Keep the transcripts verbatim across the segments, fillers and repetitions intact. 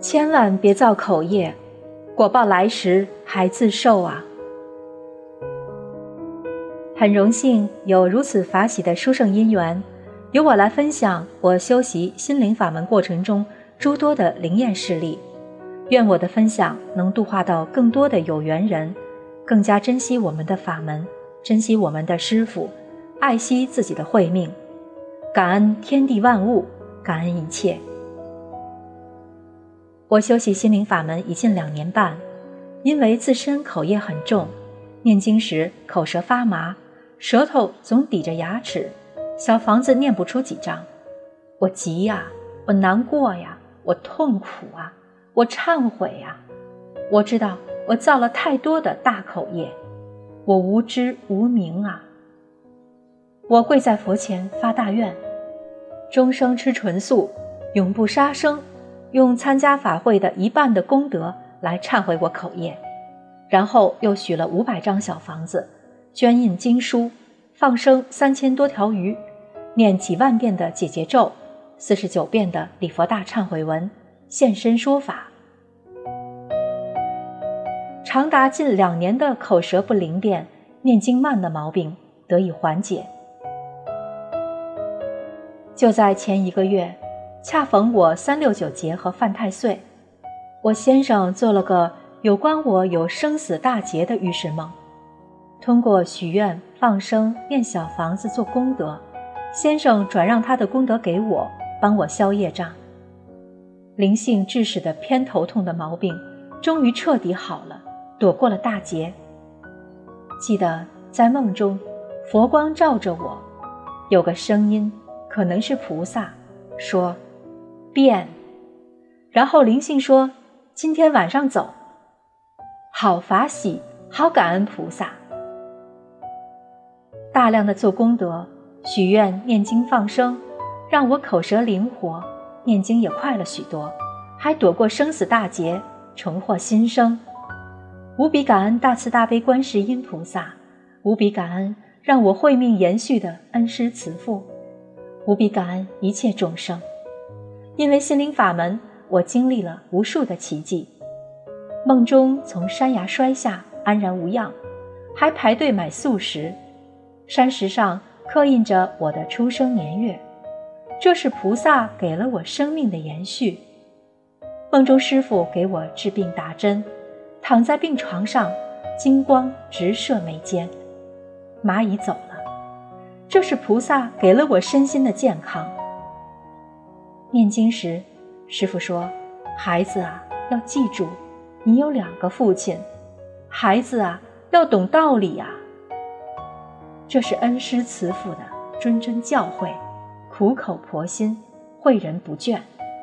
千万别造口业，果报来时还自受啊。很荣幸有如此法喜的殊胜因缘，由我来分享我修习心灵法门过程中诸多的灵验事例。愿我的分享能度化到更多的有缘人，更加珍惜我们的法门，珍惜我们的师父，爱惜自己的慧命，感恩天地万物，感恩一切。我修习心灵法门已近两年半，因为自身口业很重，念经时口舌发麻，舌头总抵着牙齿，小房子念不出几张。我急呀，我难过呀，我痛苦啊，我忏悔呀。我知道我造了太多的大口业，我无知无明啊。我跪在佛前发大愿，终生吃纯素，永不杀生，用参加法会的一半的功德来忏悔我口业。然后又许了五百张小房子，捐印经书，放生三千多条鱼，念几万遍的解结咒，四十九遍的礼佛大忏悔文，现身说法。长达近两年的口舌不灵便、念经慢的毛病得以缓解。就在前一个月，恰逢我三六九节和犯太岁，我先生做了个有关我有生死大劫的预示梦。通过许愿、放生、念小房子做功德，先生转让他的功德给我，帮我消业障。灵性致使的偏头痛的毛病终于彻底好了，躲过了大劫。记得在梦中，佛光照着我，有个声音，可能是菩萨，说变。然后灵性说今天晚上走。好法喜，好感恩菩萨。大量的做功德，许愿、念经、放生，让我口舌灵活，念经也快了许多，还躲过生死大劫，重获新生。无比感恩大慈大悲观世音菩萨，无比感恩让我慧命延续的恩师慈父，无比感恩一切众生。因为心灵法门，我经历了无数的奇迹。梦中从山崖摔下，安然无恙，还排队买素食。山石上刻印着我的出生年月，这是菩萨给了我生命的延续。梦中师父给我治病打针，躺在病床上，金光直射眉间。蚂蚁走了，这是菩萨给了我身心的健康。念经时，师父说：孩子啊，要记住你有两个父亲，孩子啊，要懂道理啊。这是恩师慈父的谆谆教诲，苦口婆心，诲人不倦。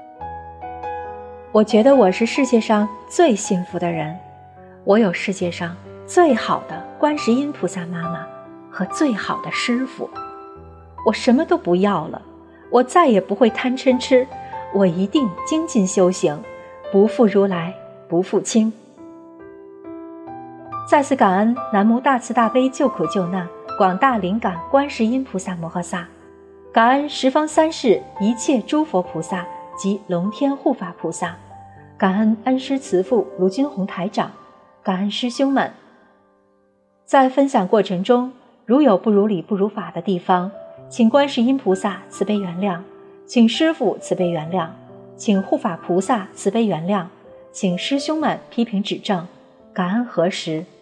我觉得我是世界上最幸福的人，我有世界上最好的观世音菩萨妈妈和最好的师父。我什么都不要了，我再也不会贪嗔痴，我一定精进修行，不负如来，不负卿。再次感恩南无大慈大悲救苦救难广大灵感观世音菩萨摩诃萨，感恩十方三世一切诸佛菩萨及龙天护法菩萨，感恩恩师慈父卢军宏台长，感恩师兄们。在分享过程中，如有不如理不如法的地方，请观世音菩萨慈悲原谅，请师父慈悲原谅，请护法菩萨慈悲原谅，请师兄们批评指正，感恩核实。